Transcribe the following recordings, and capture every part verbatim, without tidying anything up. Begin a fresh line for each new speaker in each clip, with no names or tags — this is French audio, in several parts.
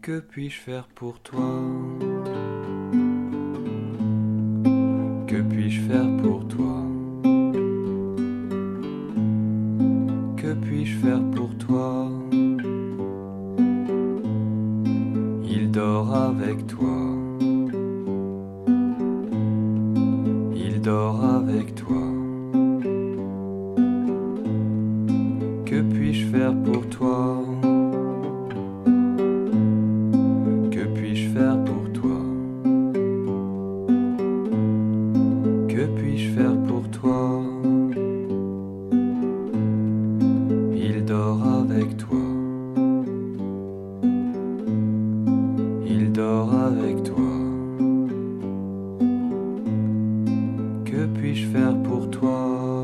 Que puis-je faire pour toi? Que puis-je faire pour toi? Que puis-je faire pour toi? Il dort avec toi. Il dort avec toi. Que puis-je faire pour toi? Que puis-je faire pour toi? Que puis-je faire pour toi? Il dort avec toi. Il dort avec toi. Que puis-je faire pour toi?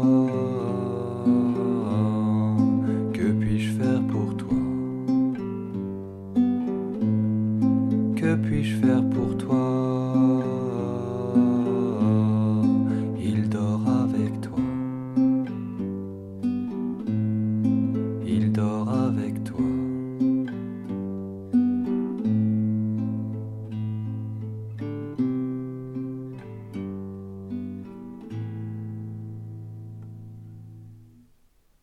Que puis-je faire pour toi? Que puis-je faire pour toi?